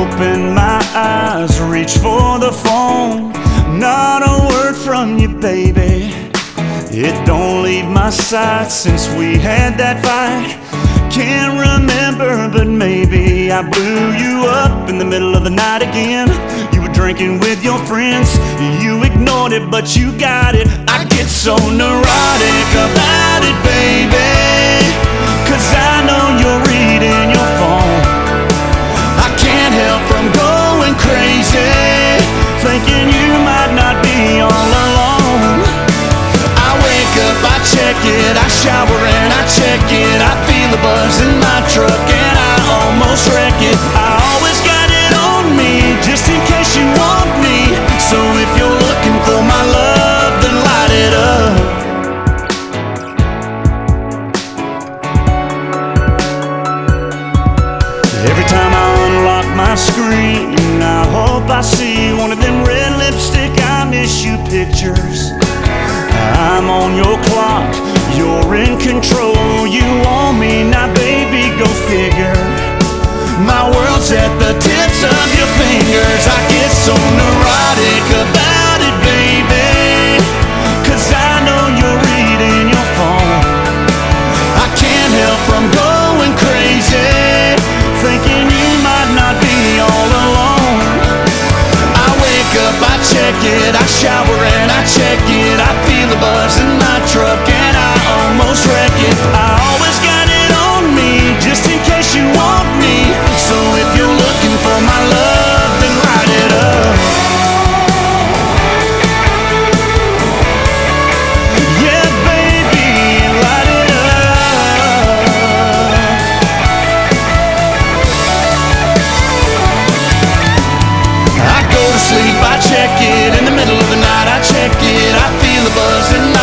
open my eyes, reach for the phone. Not a word from you, baby. It don't leave my sight since we had that fight. Can't remember, but maybe I blew you up in the middle of the night again. You were drinking with your friends. You ignored it, but you got it. I get so neurotic about it, baby, 'cause I know you're reading your phone. I can't help from going crazy, thinking you might not be all alone. I wake up, I check it, I shower and I check it. I feel the buzz in my truck and I almost wreck it. I always got it on me, just in case you want me. So if you're looking for my love, then light it up. Every time I unlock my screen, I hope I see one of them red lipstick I miss you pictures. I'm on your clock, you're in control. You want me now, baby, go figure. My world's at the tips of your fingers. I get so neurotic about it, baby, 'cause I know you're reading your phone. I can't help from going crazy, thinking you might not be all alone. I wake up, I check it, I shower and I check it. I feel the buzz in my truck and I almost wreck it. I always got it on me, just in case you want me. So if you're looking for my love, then light it up. Yeah, baby, light it up. I go to sleep, I check it. In the middle of the night, I check it. I feel the buzz in